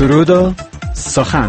سرود و سخن.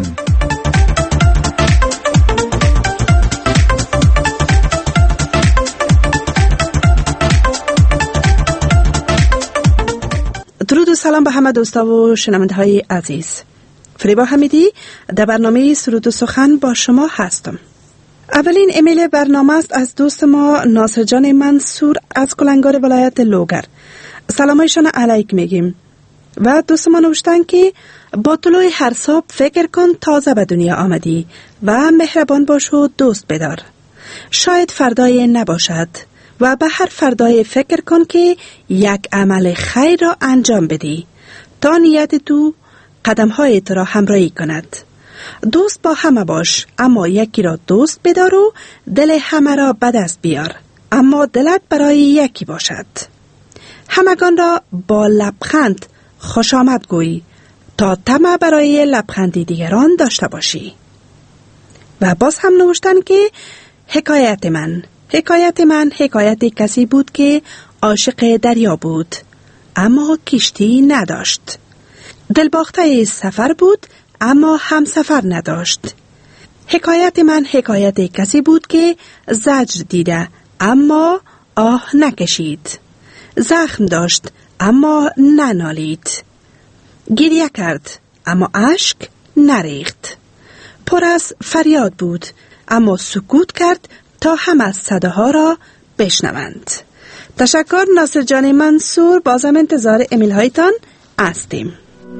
درود و سلام به همه دوستا و شنونده های عزیز. فریبا حمیدی در برنامه سرود و سخن با شما هستم. اولین ایمیل برنامه است از دوست ما ناصر جان منصور از کلنگار ولایت لوگر. سلامایشان علیک میگیم و دوست ما نوشتن که با طلوع هر صبح فکر کن تازه به دنیا آمدی و مهربان باش و دوست بدار. شاید فردای نباشد و به هر فردای فکر کن که یک عمل خیر را انجام بدی تا نیت تو قدم‌های تو را همراهی کند. دوست با همه باش، اما یکی را دوست بدار و دل همه را به دست بیار، اما دلت برای یکی باشد. همگان را با لبخند خوش آمد گوی تا طمع برای لبخندی دیگران داشته باشی. و باز هم نوشتن که حکایت من حکایت کسی بود که عاشق دریا بود اما کشتی نداشت. دلباخته سفر بود اما هم سفر نداشت. حکایت من حکایت کسی بود که زجر دیده اما آه نکشید. زخم داشت اما ننالید. گریه کرد اما اشک نریخت. پر از فریاد بود اما سکوت کرد تا همه صداها را بشنوند. تشکر ناصر جان منصور. بازم انتظار ایمیل هایتان هستیم.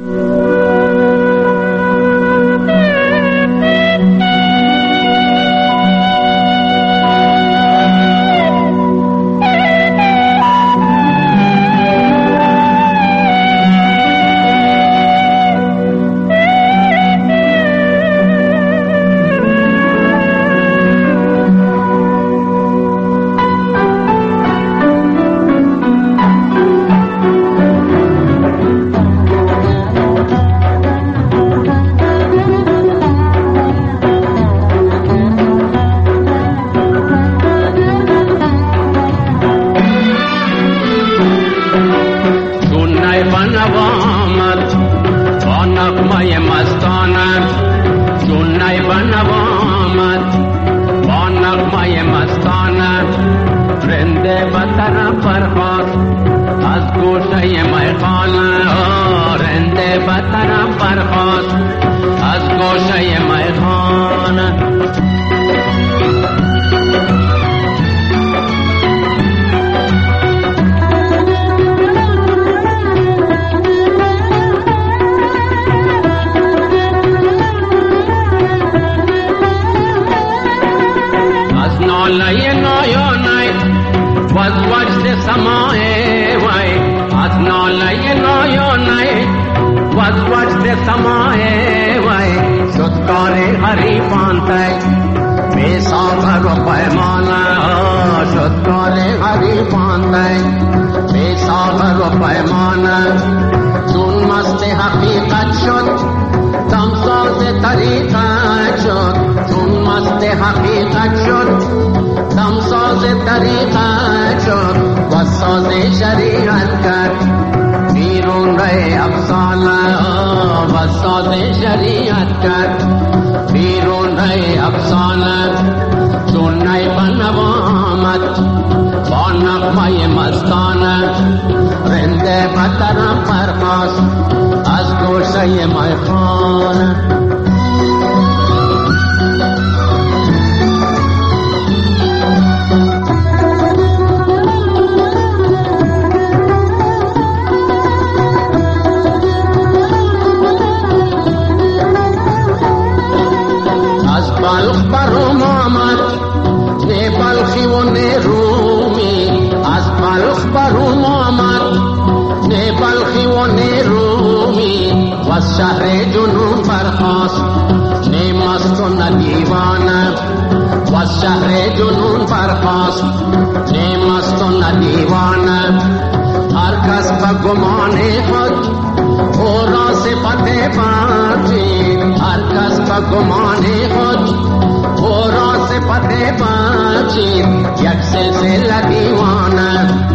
یک سلسله دیوانه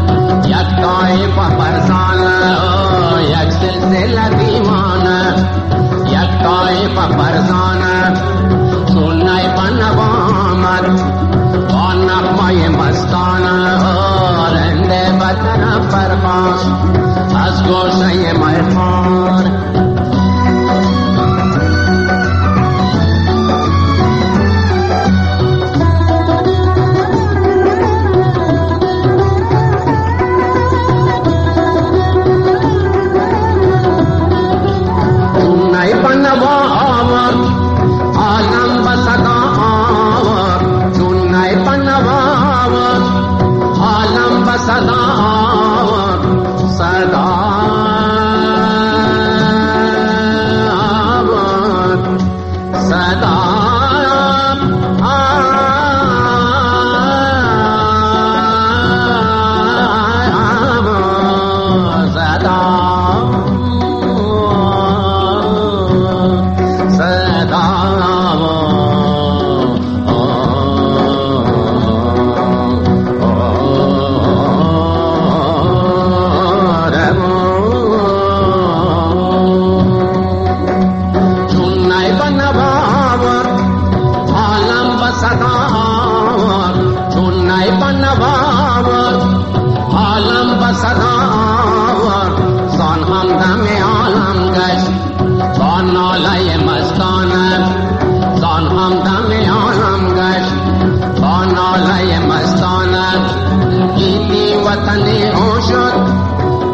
یک طایفه فرزانه یک سلسله دیوانه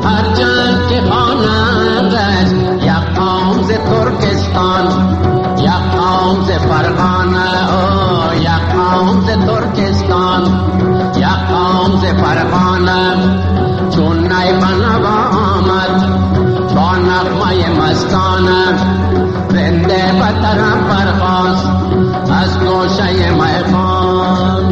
هر جنگ که خوانند است یک قوم ز ترکستان، یک قوم ز فرغانه، یک قوم ز ترکستان، یک قوم ز فرغانه. چون نی بنوا آمد با نغمه مستانه، رنده به طرف برخاست از گوشه میخان.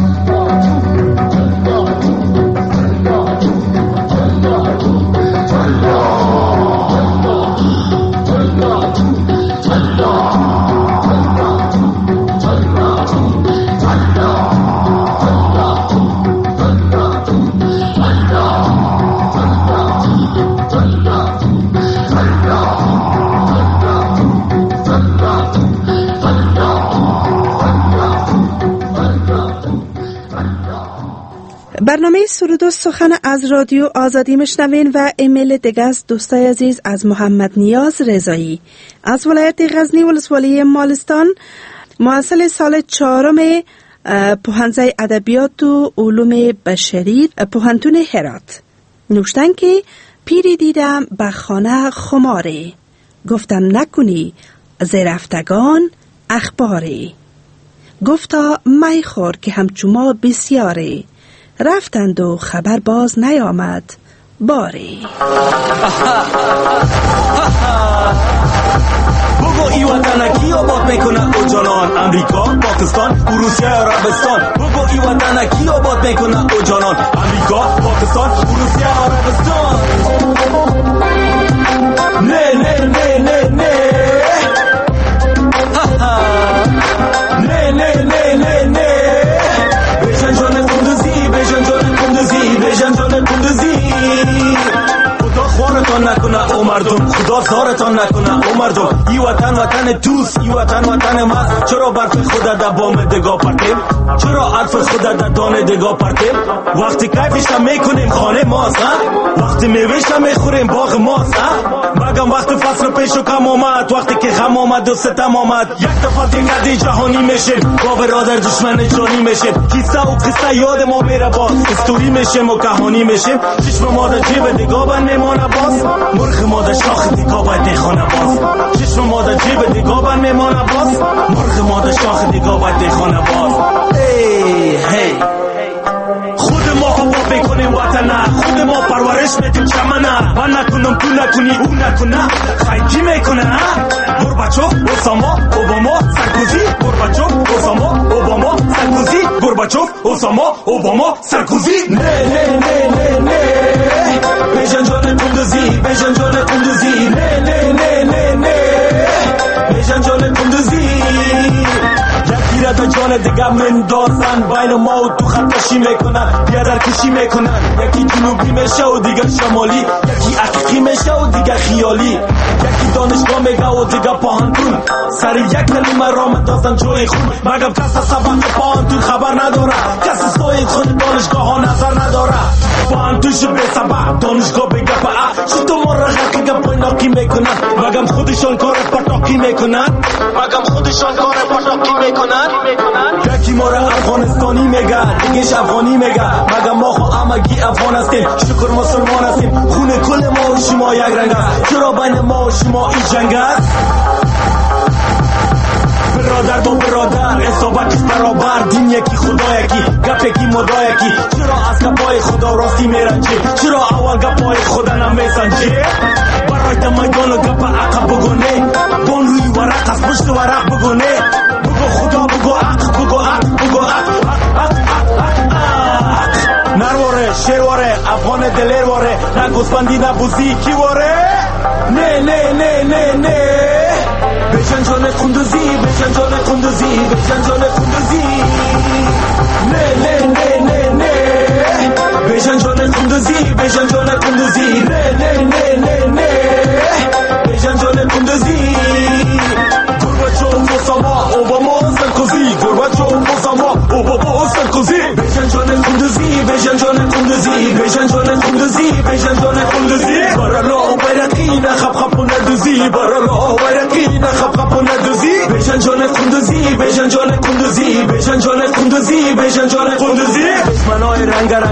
برنامه سرود و سخن از رادیو آزادی مشنوین و ایمیل دیگه از دوستای عزیز از محمد نیاز رضایی از ولایت غزنی ولسوالی مالستان، محصل سال 4 پوهنځی ادبیات و علوم بشری پوهنتون هرات. نوشتن که پیری دیدم به خانه خماره، گفتم نکنی ز رفتگان اخباری. گفتا می خور که همچوما بسیاره، رفتند و خبر باز نیامد باری. بگو ای وطن کی آباد میکنه او جانان، امریکا، پاکستان، روسیه، عربستان. بگو ای وطن کی آباد میکنه او جانان، امریکا، پاکستان، روسیه، عربستان. نه نه نه نه نه نه نه نه نه نه. بشن جان کندوزی، بشن جان کندوزی، بشن جان کندوزی. خدا خوارتان نکنه او مردم، خدا زارتان نکنه او مردم. ای وطن وطن دوست، ای وطن وطن ماست. چرا برف خود در بام دگاه پرتیم، چرا حرف خود در دانه دگاه پرتیم. وقتی کیفش میکنیم خانه ماست، وقتی میوهش میخوریم باغ ماست. مگم وقتی فصل پیش و کم آمد، وقتی که غم آمد و ستم آمد، یک دفعه دیگه جهانی میشیم، با برادر دشمن جانی میشیم. قصه و قصه یاد ما میره باز، استوری میشیم و کهانی میشیم. چشم ما در جیب دیگاه بند میمانه باز، مرغ ما در شاخ دیگاه باید دیخانه باز. چشم ما در جیب دیگاه بند میمانه باز، مرغ ما در شاخ دیگاه باید دیخانه باز. ای هی خود ما هوا بکنیم وطنه، خود ما پرورش میدیم چمنه. من نکنم تو نکنی او نکنه، خیلی میکنه. گورباچوف، اوساما، اوباما، سرکوزی. گورباچوف، اوساما، اوباما، سرکوزی. گورباچوف، اوساما، اوباما، سرکوزی. نه نه نه نه نه. بشن جان کندوزی، بشن جان کندوزی. نه نه نه نه نه. بشن جان کندوزی. یکی را در جان دیگه مندازن، بین ما و تو خط کشی میکنن، بیادر کشی میکنن. یکی جنوبی میشه و دیگه شمالی، یکی حقیقی میشه و دیگه خیالی. یکی دانشگاه میگه و دیگه پاهنتون، سر یک کلمه را مندازن جوی خون. مگم کس سبق پاهنتون خبر نداره، کس سوی خود دانشگاه ها نظر نداره. پاهنتونش به سبق دانشگاه بگه با چطور ما را غلقی گم ناکی میکنن. مگم خودشان کار پتاکی میکنن، مگم خودشان کار پتاکی میکنن. یکی ما را افغانستانی میگه، دیگهش افغانی میگه. مگم ما خو همگی افغان هستیم، شکر مسلمان هستیم. خون کل ما و شما یک رنگ است، چرا بین ما و شما این جنگ است؟ برادر با برادر اصابتش برابر، دین یکی خدا یکی، گپ یکی مدا یکی. چرا از گپای خدا راستی میرنجی، چرا اول گپای خدا نمیسنجی؟ برای میدان و گپ عقب بگونه، بون روی ورق از پشت ورق بگونه. بگو خدا، بگو عق، بگو عق، بگو عق، عق عق عق عق. نرواره شیرواره افغان دلیر واره، نه گوسفندی نه بوزی کی واره. نه نه نه نه نه. بشن جان کندوزی، بشن جان کندوزی، بشن جان کندوزی. نه نه نه نه نه. بشن جان کندوزی، بشن جان کندوزی. نه نه نه نه نه. بشن جان کندوزی. گورباچوف، اوساما، اوباما، سرکوزی. گورباچوف، اوساما، اوباما، سرکوزی. بشن جان کندوزی، بشن جان کندوزی، بشن جان کندوزی، بشن جان کندوزی. برالا بیرقی نخب خب ندوزی، برالا بیرقی نخب خب ندوزی. بشن جان کندوزی، بشن جان کندوزی، بشن جان کندوزی، بشن جان کندوزی. دشمنای رنگ رنگ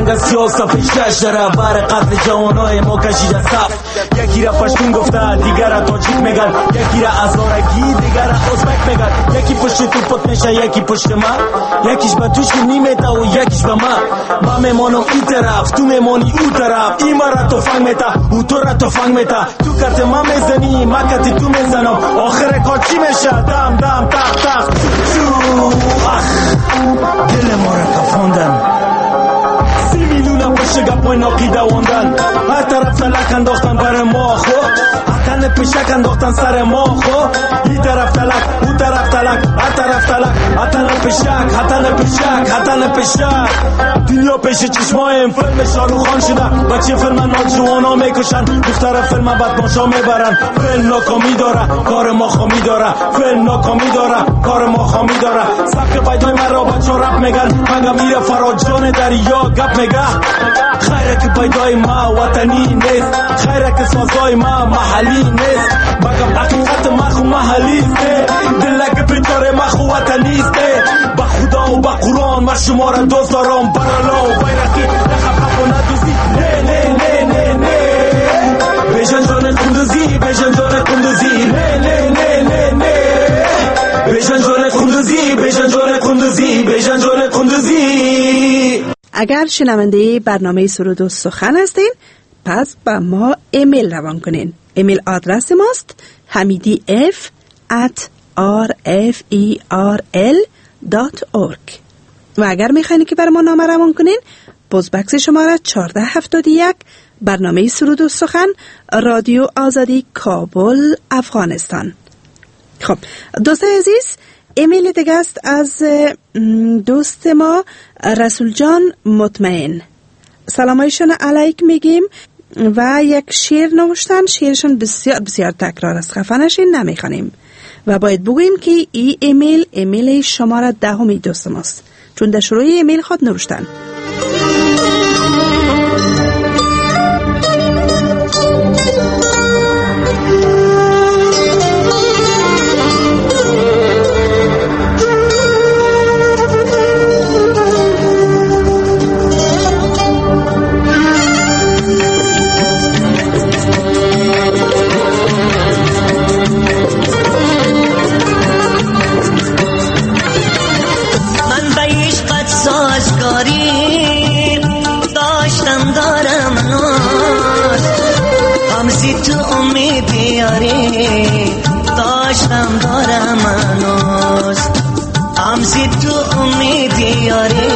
جنگ سیاست پیشش داره، بر قتل جوانای ما کشیده صف. یکی را پشتون گفته دیگر را تاجیک میگن، یکی را ازارگی دیگر را ازبک میگن. یکی پشت توپک میشه یکی پشت من، یکیش به توش نیمیته و یکیش به من میمانم این طرف تو میمانی اون طرف. این ما را تفنگ میته او تو را تفنگ میته، تو کرت من میزنی من کرت تو میزنم، آخر کار چی میشه؟ دم دم تخ تخ تو اخ دل ما را کفاندن. 30 میلیون پشت گپای ناقی دواندن، هر طرف فلک انداختن بر ما خو، تن پشک انداختن سر ما خو. این طرف تلک اون طرف تلک، هر طرف تلک هتن پشک هتن پشک هتن پشک. دنیا پیش چشمایم فیلم شاروخ خان شده، بچه فیلم نوجوانا میکشن، دختر فیلم بدماشا میبرن. فیلم ناکامی داره کار ما خامی داره، فیلم ناکامی داره کار ما خامی داره. سبک پیدای من را بچه رپ میگن، منگا میره فراجان دریا گپ میگه. خیره که پیدای ما وطنی نیست، خیره که سازای ما محلی نیست، بگم حقیقت ما خو محلی است. دلک بیچاره ما خو وطنی است. با خدا و با قرآن ما شما را دوست دارم، برالا و بیرقی نخب و ندوزی. نه نه نه نه نه بیشن جان کندوزی، بیشن جان کندوزی. نه نه نه نه نه بیشن جان کندوزی، بیشن جان کندوزی، بیشن جان کندوزی. اگر شنونده برنامه سرود و سخن هستین پس با ما ایمیل روان کنین. ایمیل آدرس ماست hamidi@rferl.org. و اگر میخواین که بر ما نامه روان کنین پست بکس شماره 1471 برنامه سرود و سخن، رادیو آزادی کابل، افغانستان. خب دوست عزیز، ایمیل دیگه است از دوست ما رسول جان مطمئن. سلامایشون علیک میگیم و یک شعر نوشتن. شعرشون بسیار بسیار تکرار است، خفه نشین نمیخوانیم و باید بگوییم که این ایمیل شماره 10 دوست ماست، چون در شروع ایمیل خود نوشتن. داشتم دارم هنوز همزی تو امیدی یاری،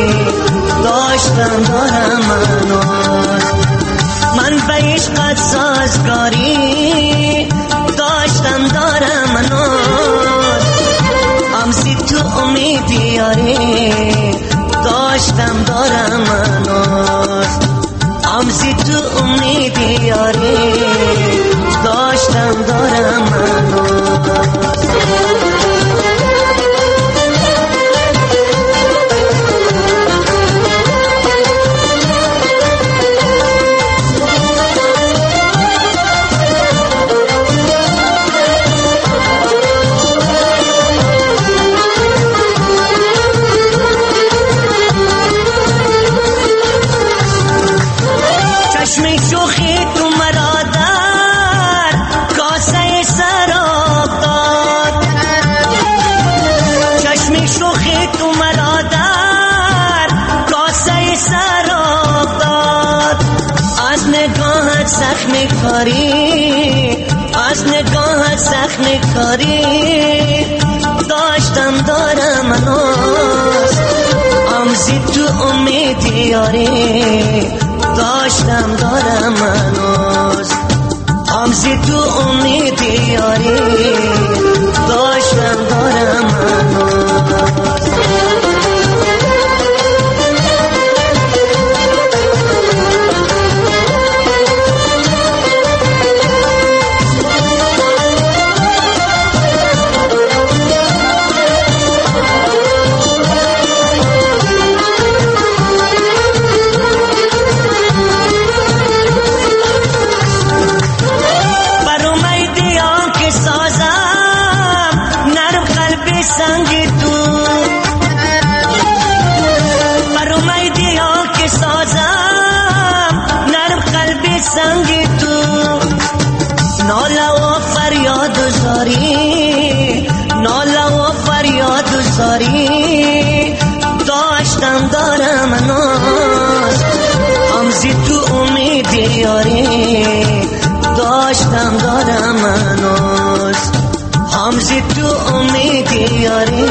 داشتم دارم هنوز. من به عشقت سازگاری داشتم دارم هنوز همزی تو امیدی یاری، داشتم دارم هنوز همزی تو امیدی یاری، داشتم دارم هنوز. از نگاهت زخم کاری داشتم دارم هنوز همزی تو امیدی یاری، داشتم دارم هنوز همزی تو امیدی یاری، داشتم دارم هنوز. سنگ تو ناله و فریاد زاری، ناله و فریاد زاری داشتم دارم ناز، همزی تو امید یاری داشتم دارم ناز، همزی تو امید یاری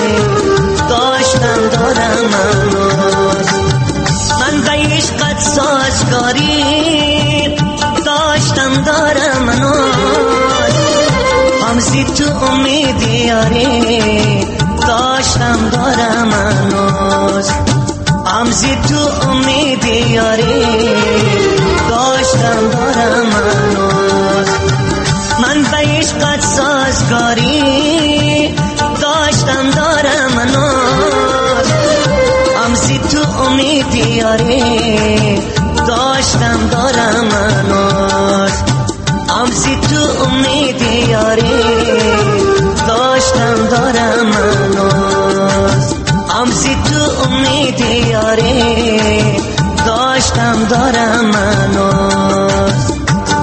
داشتم دارم ناز. من به عشقت سازگاری داشتم دارم ناز، همزی تو امید یاری داشتم دارم ناز، همزی تو امید یاری داشتم دارم ناز. من به عشقت سازگاری داشتم دارم ناز، همزی تو امید یاری داشتم دارم ناز، همزی تو امید یاری داشتم دارم ناز، همزی تو امید یاری داشتم دارم ناز.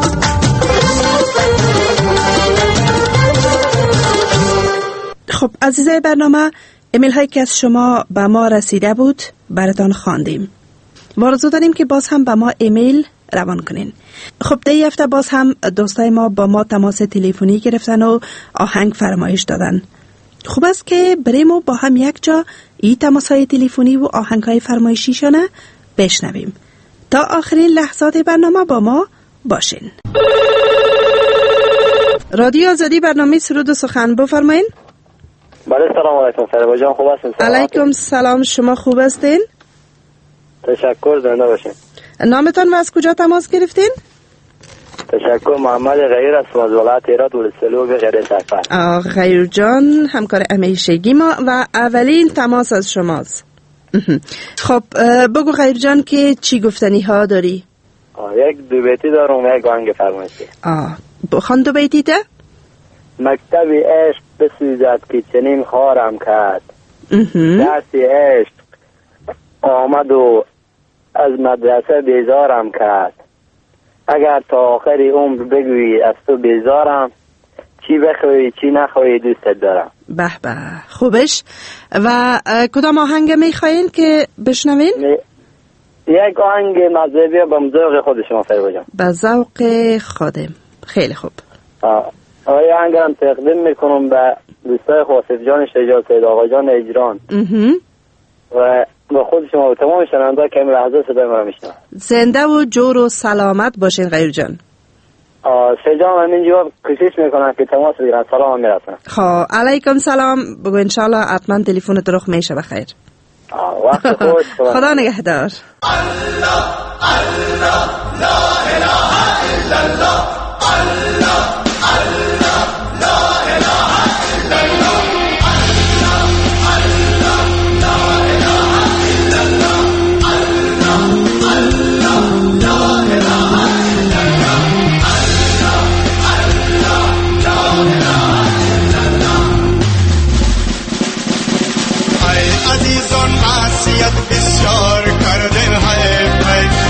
خب عزیزای برنامه، ایمیل هایی که از شما به ما رسیده بود براتان خواندیم و آرزو داریم که باز هم به ما ایمیل روان کنین. خب دی هفته باز هم دوستای ما با ما تماس تلفنی گرفتن و آهنگ فرمایش دادن. خوب است که بریم و با هم یک جا این تماس های تلفنی و آهنگ های فرمایشیشانه بشنویم. تا آخرین لحظات برنامه با ما باشین. رادیو آزادی برنامه سرود و سخن بفرمایین. بله سلام علیکم فریبا جان، خوب هستین؟ علیکم سلام، شما خوب هستین؟ تشکر، زنده باشین. نامتان و از کجا تماس گرفتین؟ تشکر، محمد غیر از ولایت هرات ولسلو به غیر سفر. غیر جان همکار همیشگی ما و اولین تماس از شماست. خب بگو غیر جان که چی گفتنی ها داری؟ یک دو بیتی دارم و یک آهنگ فرمایشی. بخوان دو بیتی ده؟ مکتب عشق بسوزد که چنین خارم کرد، درس عشق آمد و از مدرسه بیزارم کرد، اگر تا آخر عمر بگویی از تو بیزارم، چی بخوایی چی نخوایی دوستت دارم. به به، خوبش. و کدام آهنگ میخواین که بشنوین؟ یک آهنگ مذهبی به ذوق خود شما فریبا جان. به ذوق خودم. خیلی خوب. آیا آهنگم تقدیم میکنم به دوستای خواصف جان شجاع سید آقا جان اجران و با خود شما و تمام شنونده که این لحظه صدای ما میشنن. زنده و جور و سلامت باشین غیر جان. شجاع من این جواب کوشش میکنم که تماس بگیرن. سلام میرسن. خب علیکم سلام. بگو انشالله حتما تلفن درخ میشه بخیر. وقت خوش. خدا نگهدار. الله الله لا اله الا الله، الله الله لا اله الا الله، الله الله لا اله الا الله، الله الله لا اله الا الله، الله الله لا اله الا الله. ای عزیزان معصیت بسیار کردن، های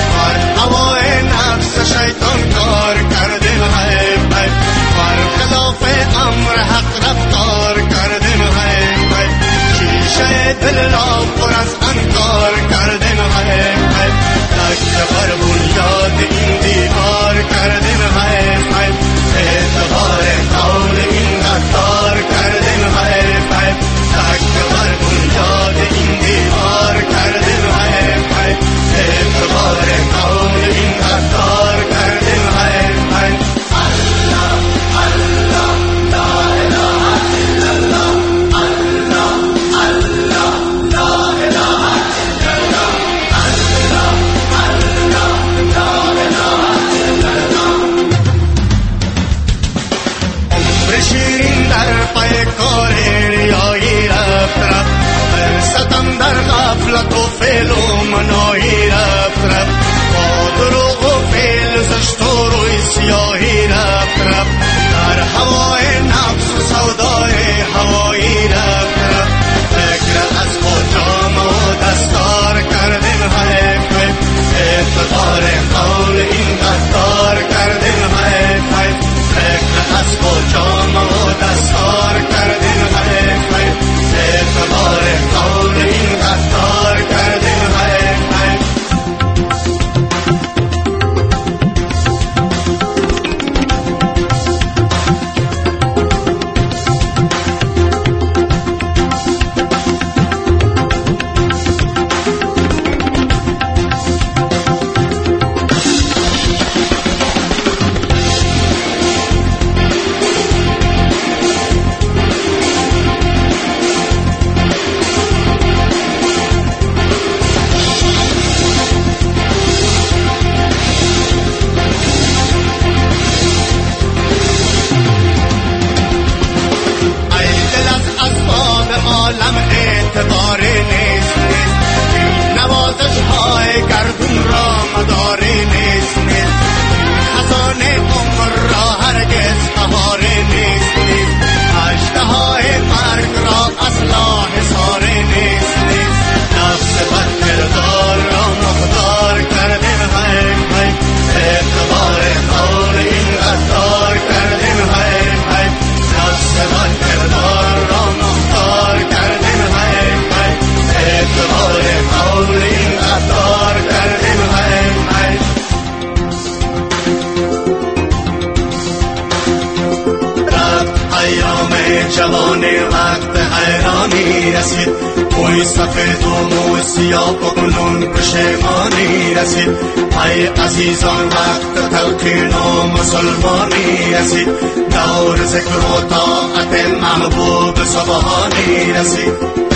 زمان وقت حیرانی رسید، پوی سفید و موی سیاه و کنون پشیمانی رسید. ای عزیزان وقت تلقین و مسلمانی رسید، دور ذکر و طاعت محبوب سبحانی رسید.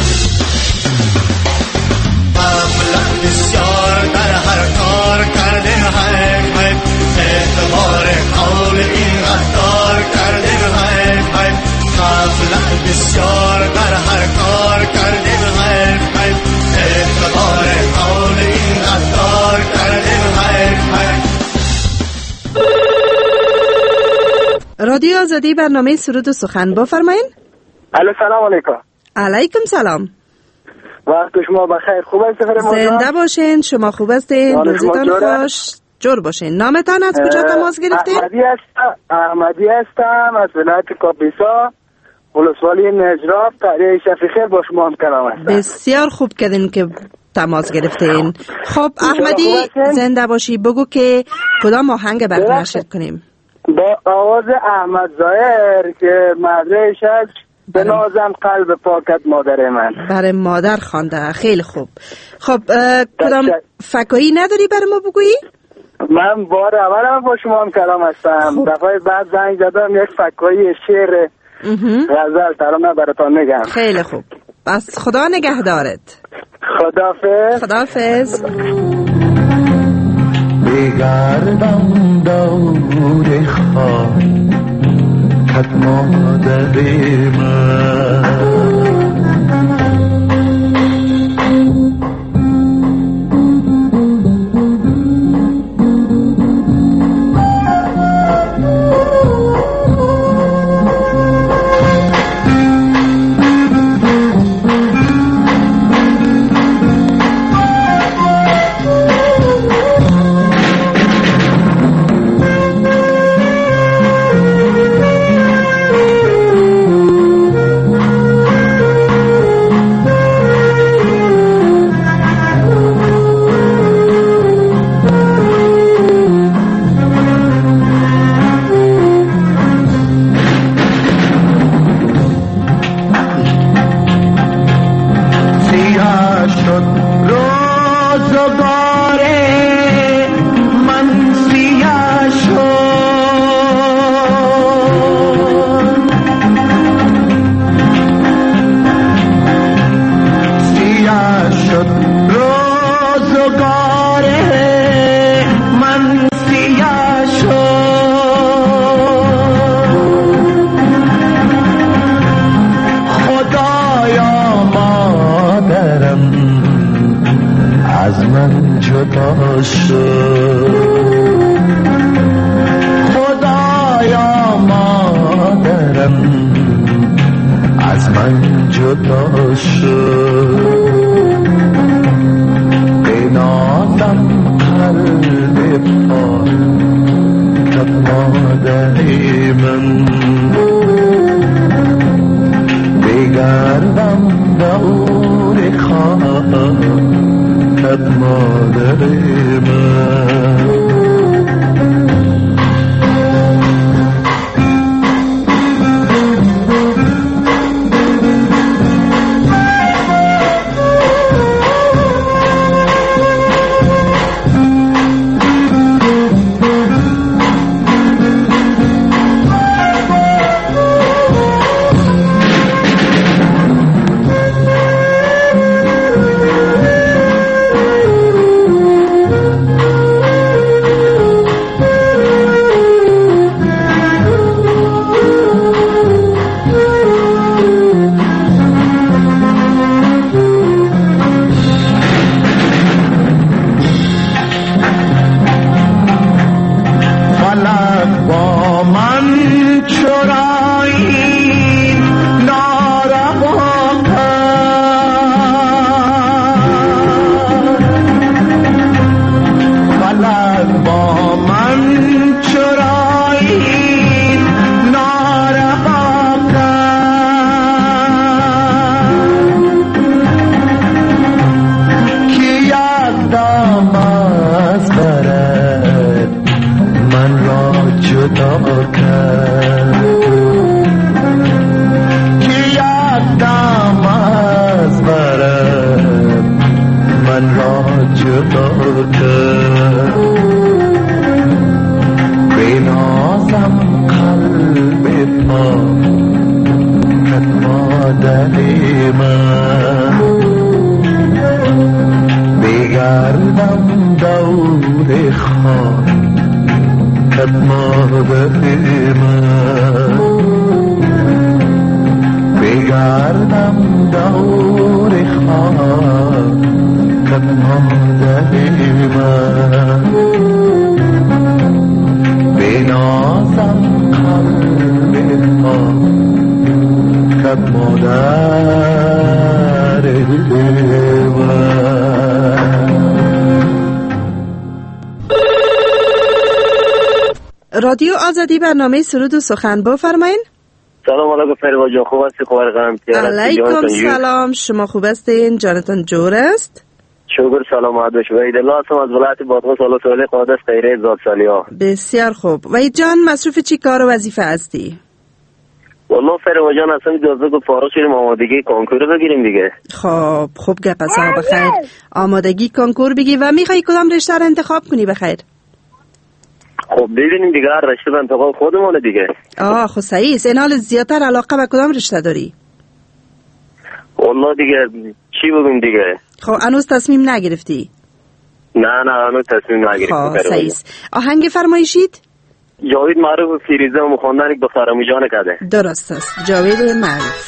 مبلغ بسیار در هر کار کردیم حیف حیف، اعتبار قول این غدار کردیم حیف حیف. مبلغ بسیار در هر کار کردیم حیف حیف، اعتبار قول این غدار کردیم حیف حیف. رادیو آزادی برنامه سرود و سخن بفرمایین. الو سلام علیکم. علیکم سلام. وقت شما بخیر. خوب است؟ زنده باشین. شما خوب هستین؟ روزتان خوش. جور باشین. نامتان از کجا تماس گرفتین؟ احمدی هستم از ولایت کاپیسا، ولسوالی نجراب، قریه شفیخیر. با شما هم کلام هستم. بسیار خوب کردین که تماس گرفتین. خب احمدی زنده باشی، بگو که کدام آهنگ برات نشر کنیم؟ با آواز احمد ظاهر که مدرش است، به نازم قلب پاکت مادر من. برای مادر خوانده. خیلی خوب. خب کدام فکایی نداری برای ما بگویی؟ من بار اولم با شما هم کلام هستم. دفعه بعد زنگ زدم یک فکایی شعر غزل ترانه براتون میگم. خیلی خوب. بس خدا نگهدارت. خداحافظ. خداحافظ. بگردم دور خاکت مادر من، من بگردم دور خاکت مادر من بگردم دور خاکت مادر من بنازم قلب خاکت مادر رادیو آزادی برنامه سرود و سخن بفرمایین. سلام علیکم فریبا جان، خوب هستی؟ خبر قرم علیکم سلام، شما خوب هستین؟ جانتان جور است؟ شکر سلامت باشه. وحید الله هستم از ولایت بادغیس سال قادس خیره زاد سالیا. بسیار خوب. وحید جان مصروف چی کار و وظیفه هستی؟ والله فریبا جان اصلا اجازه که فارغ شدیم آمادگی کنکور بگیریم دیگه. خب خوب گپ است. بخیر آمادگی کنکور بگی و میخوای کدام رشته رو انتخاب کنی؟ بخیر خب ببینیم دیگه، هر رشته به انتخاب خودمونه دیگه. خب صحیح است. این حال زیادتر علاقه به کدام رشته داری؟ والله دیگه چی بگم دیگه. خب هنوز تصمیم نگرفتی؟ نه هنوز تصمیم نگرفتم. خب صحیح است. آهنگ فرمایشید؟ جاوید معروف فیروزه و مخواندن یک دخترمی جان کده. درست است. جاوید معروف.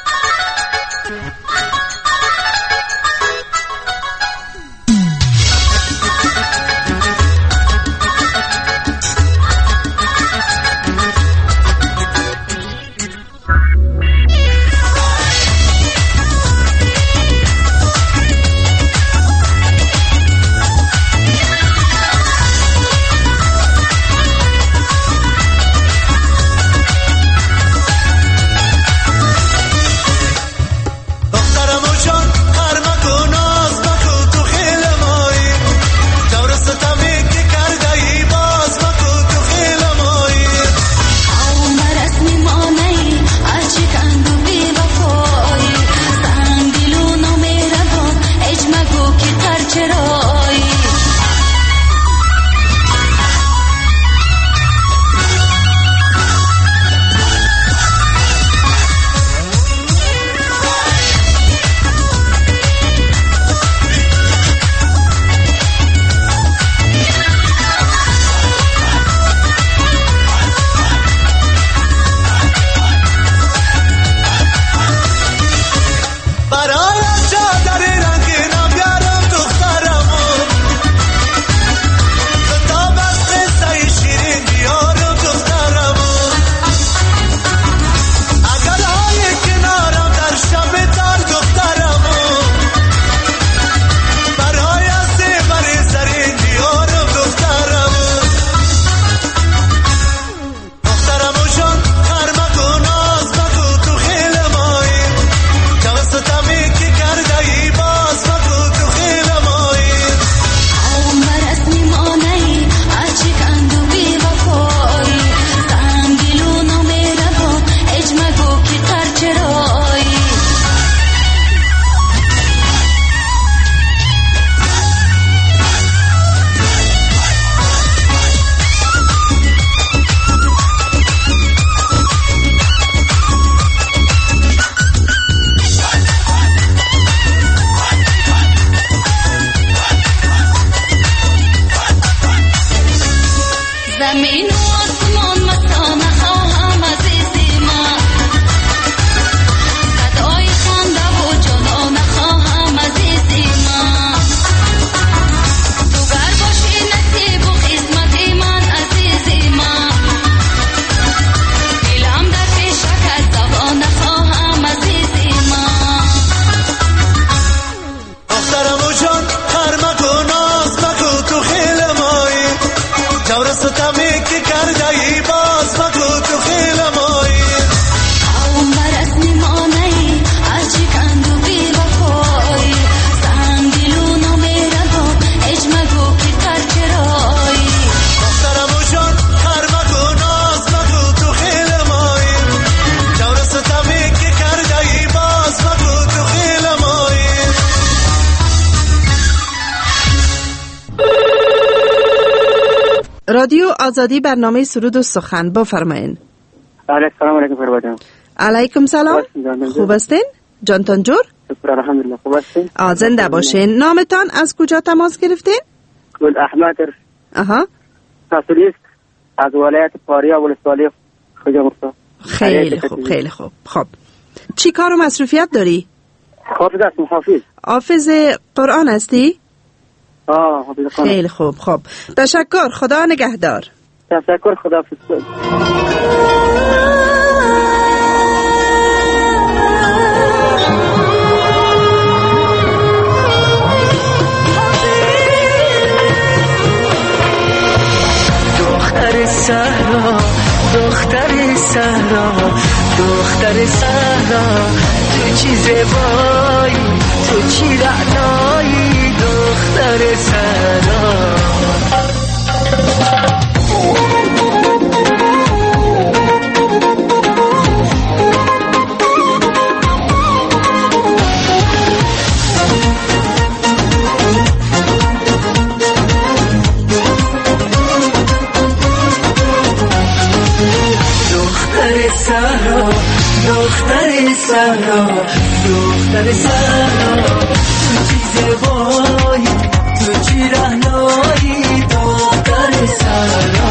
رادیو آزادی برنامه سرود و سخن بفرمایین. سلام علیکم فربادم. علیکم سلام. خوب هستین؟ جانتان جور؟ شکر الحمدلله. خوب هستین؟ زنده باشین. نامتان از کجا تماس گرفتین؟ گل احمد. آها. تاسلیست از ولایت پاریا ولسوالی خوجا مصطفی. خیلی خوب خیلی خوب. خب چی کار و مصروفیت داری؟ حافظ هستم. حافظ قرآن هستی؟ حافظ قرآن. خیلی خوب. خب تشکر. خدا نگهدار. تشکر. خدا حافظ. دختر صحرا دختر صحرا دختر صحرا تو چی زیبایی تو چی رعنایی دختر صحرا دختر صحرا دختر صحرا تو چی زیبایی تو چی رعنایی دختر صحرا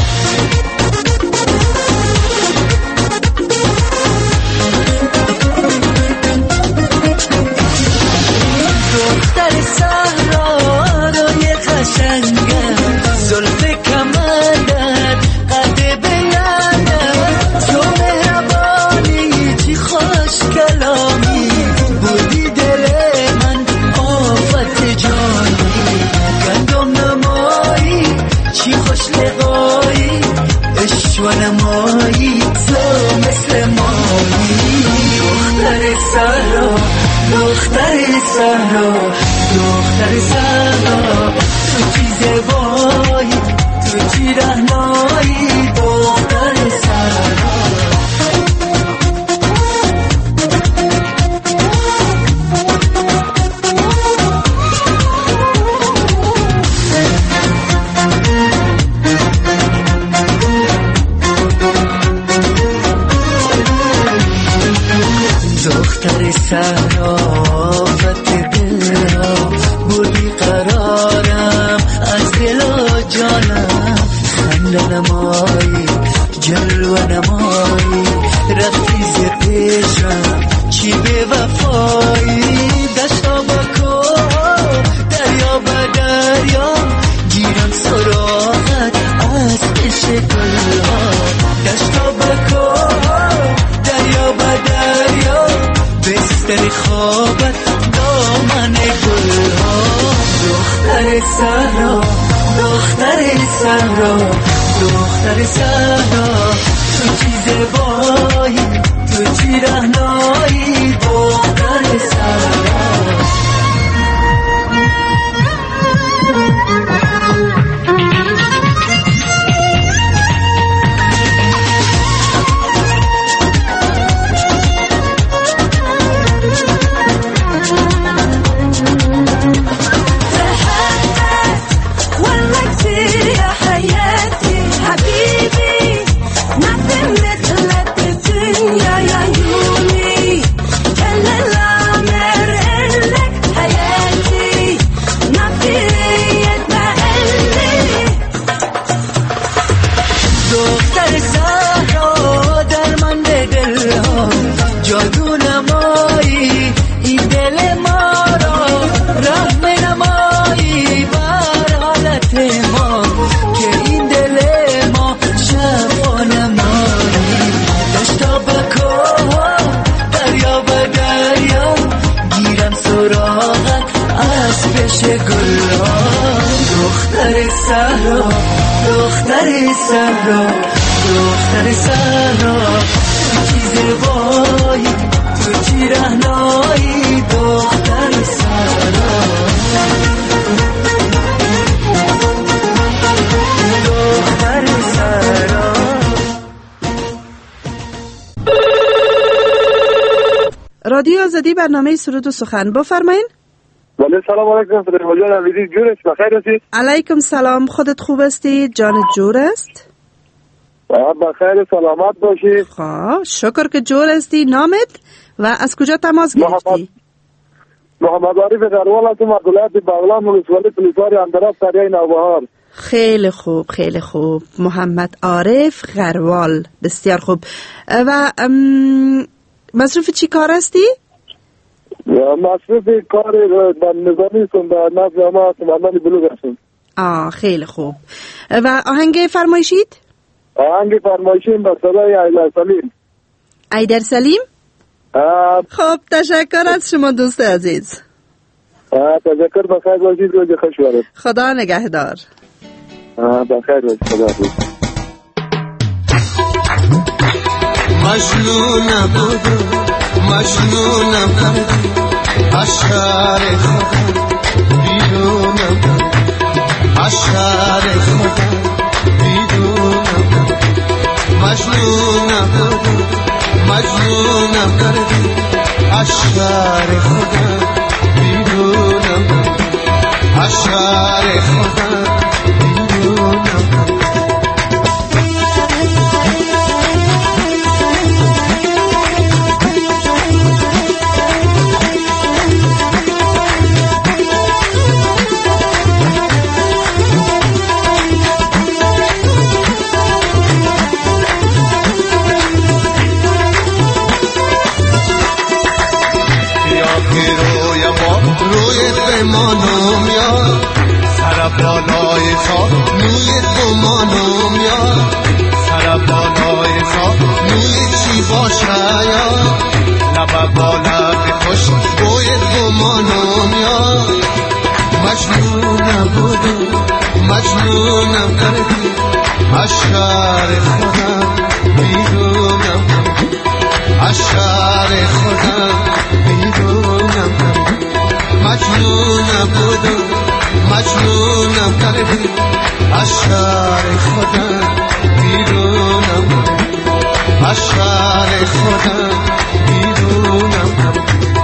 دختر صحرا روی قشنگه زلف کمندت قد بلندت تو مهربانی چی خوش کلامی بودی دل من آفت جانی گندم نمایی چی خوش لقایی عشق و نمایی تو مثل مایی دختر صحرا دختر صحرا دختر صحرا تو چی زیبایی تو چی رعنایی دختر صحرا دختر صحرا آفت دلها بودی قرارم از دل و جانم خنده نمایی جلوه نمایی رفتی ز پیشم چی به وفایی دشتا با کوه دریا با دریا گیرم سراغت از عشق گلها دشتا با کوه دریا با دریا بستر خوابت دامن گلها دختر صحرا دختر صحرا دختر صحرا تو چی زیبایی تو چی رعنایی دختر صحرا دختر صحرا تو چی زیبایی تو چی رعنایی دختر صحرا دختر صحرا رادیو آزادی برنامه سرود و سخن بفرمایین. بله سلام علیکم. فدرال جان عزیز جور است بخیر هستی؟ علیکم سلام. خودت خوب هستی؟ جان جور است؟ بخیر سلامت باشی. خب شکر که جور هستی. نامت و از کجا تماس گرفتی؟ محمد عارف غروال هستم از ولایت بغلان ولسوالی پلیسواری اندراب سریع نوبهار. خیلی خوب خیلی خوب. محمد عارف غروال، بسیار خوب. و مصروف چی کار هستی؟ مصروف کار در نظامی هستم، در نفت ما سمندان بلوغ هستم. خیلی خوب. و آهنگ فرمایشید؟ آهنگ فرمایشیم به صدای ایدر سلیم. ایدر سلیم؟ خب تشکر از شما دوست عزیز. تشکر، بخیر باشید، روز خوش باشید. خدا نگهدار. بخیر باشید، خدا حافظ. مجنونم بودم مجنونم کردی از شهر خودم بیرونم از شهر خودم بیرونم مجنونم بودم مجنونم کردی از شهر خودم بیرونم از شهر خودم بیرونم مانم یا سر بالای خواب نوی تو مانم یا سر بالای خواب نوی چی باشه یا لب بالا خوش بوی تو مانم یا مجنونم بودم مجنونم کردی از شهر خودم بیرونم از شهر خودم بیرونم مجنونم بودم مجنونم کردی از شهر خودم بیرونم از شهر خودم بیرونم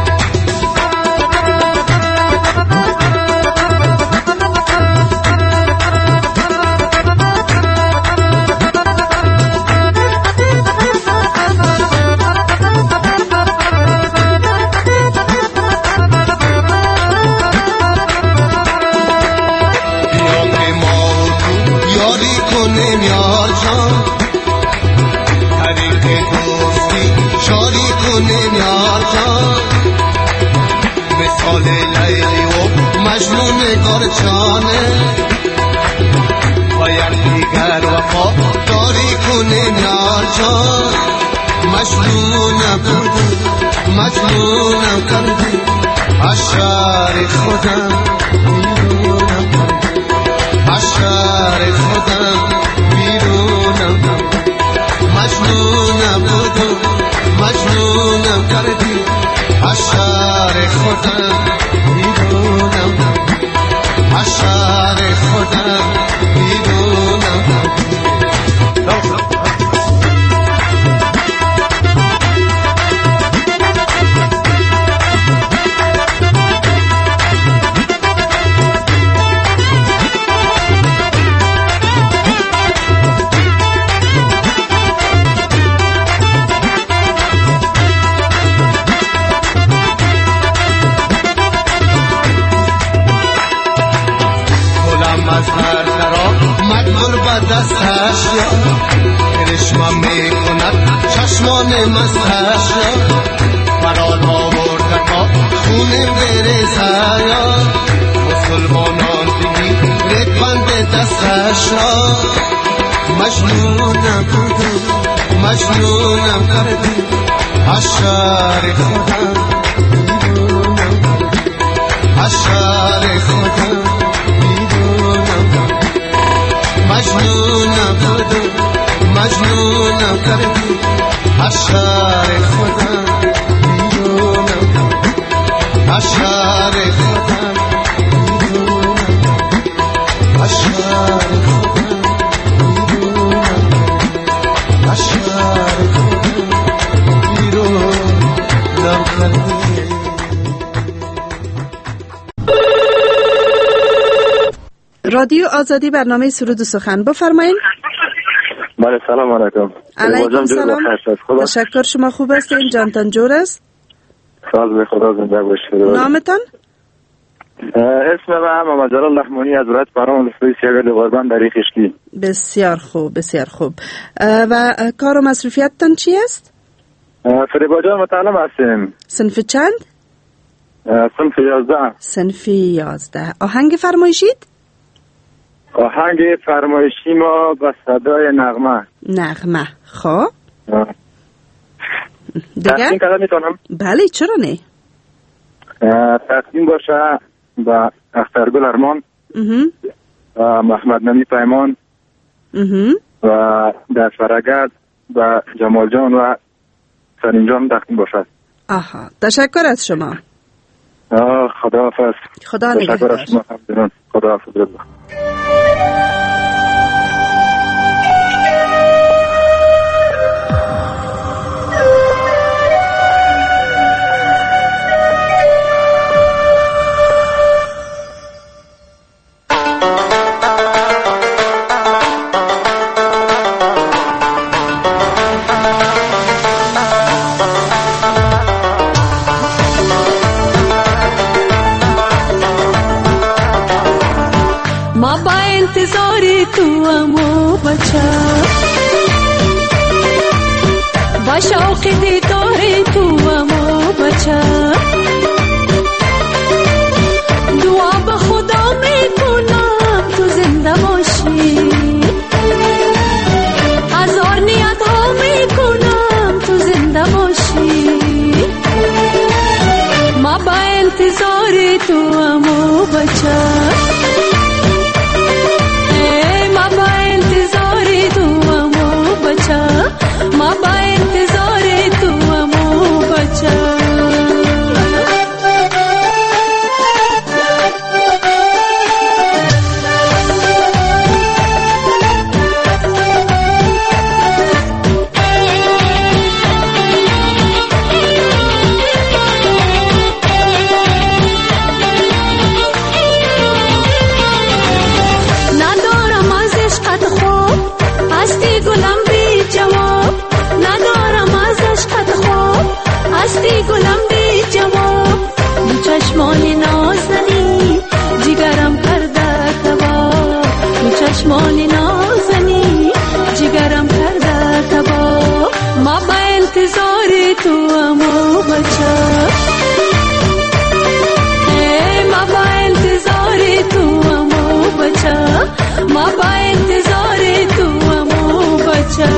مجنونم بودم مجنونم کردی از شهر خودم بیرونم از شهر خودم بیرونم مجنونم بودم مجنونم کردی از شهر خودم بیرونم از شهر خودم بیرونم دستش یا کرشمم میکند چشمان مستش یا فرال آورده تا خونه برسه یا مسلمانان دیگی رکبند دستش یا مجنونم بودم مجنونم کردی از شهر خودم بیرونم از شهر خودم مجنونم بودم مجنونم کردی از شهر خودم بیرونم از شهر خودم بیرونم از شهر خودم بیرونم از شهر خودم بیرونم کردی. رادیو آزادی، برنامه سرود و سخن، بفرمایید. بله، سلام علیکم. علیکم سلام. تشکر، شما خوب هستین؟ جانتان جور است؟ ساز به خدا زنده باشید. نامتان؟ اسم من محمد جلال لحمانی از ولایت فرمان لسوی سیاگرد غربان در خشکی. بسیار خوب بسیار خوب. و کار و مصروفیتتان چی است؟ فریبا جان متعلم هستیم. صنف چند؟ صنف 11. صنف 11. آهنگ فرمایشید؟ آهنگ فرمایشی ما با صدای نغمه. نغمه. خب دیگه؟ تقدیم کردن میتونم؟ بله چرا نه؟ تقدیم باشه با اخترگل ارمان و محمد نمی پیمان و در فرگرد و جمال جان و سلیم جان تقدیم باشد. آها تشکر از شما. خدا حافظ. خدا نگهدار. تشکر از شما همچنان. خدا حافظ. शौक दीदारे तू अमो बचा दुआ बखुदा में गुनाम तू जिंदा बाशी हजार नियतों में गुनाम तू जिंदा बाशी माँ बा इंतज़ारे तू अमो बचा माँ बा इंतज़ारे तू अमो बचा माँ बा इंतज़ारे तू अमो बचा गुलाम बे जवाब चश्मों नाज़नी जिगरम करदा तबा चश्मों नाज़नी जिगरम करदा तबा माँ बा इंतज़ारे तू अमो बचा माँ बा इंतज़ारे तू अमो बचा माँ बा इंतज़ारे तू अमो बचा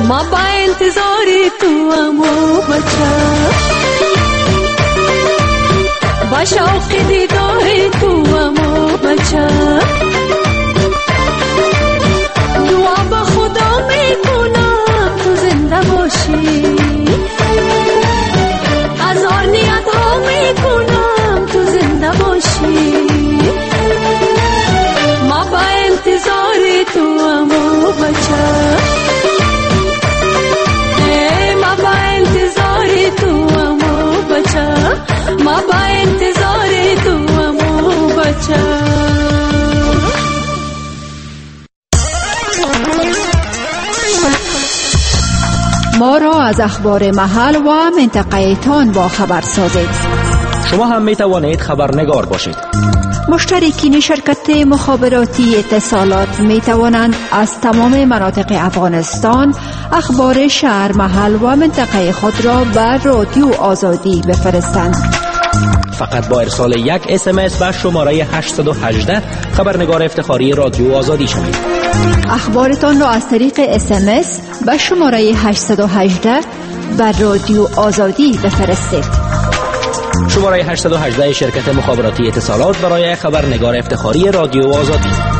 ما با انتظار تو امو بچه با شوق دیدار تو امو بچه دعا با خدا میکنم تو زنده باشی هزار نیت ها میکنم تو زنده باشی ما با انتظار تو امو بچه ما با انتظار تو امو بچه ما با انتظار تو امو بچه ما را از اخبار محل و منطقه تان با خبر سازید. شما هم می توانید خبرنگار باشید. مشترکین شرکت مخابراتی اتصالات می توانند از تمام مناطق افغانستان اخبار شهر، محل و منطقه خود را بر رادیو آزادی بفرستند. فقط با ارسال یک SMS به شماره 818 خبرنگار افتخاری رادیو آزادی شوید. اخبارتان را از طریق SMS به شماره 818 بر رادیو آزادی بفرستید. شماره 818 شرکت مخابراتی اتصالات برای خبرنگار افتخاری رادیو آزادی.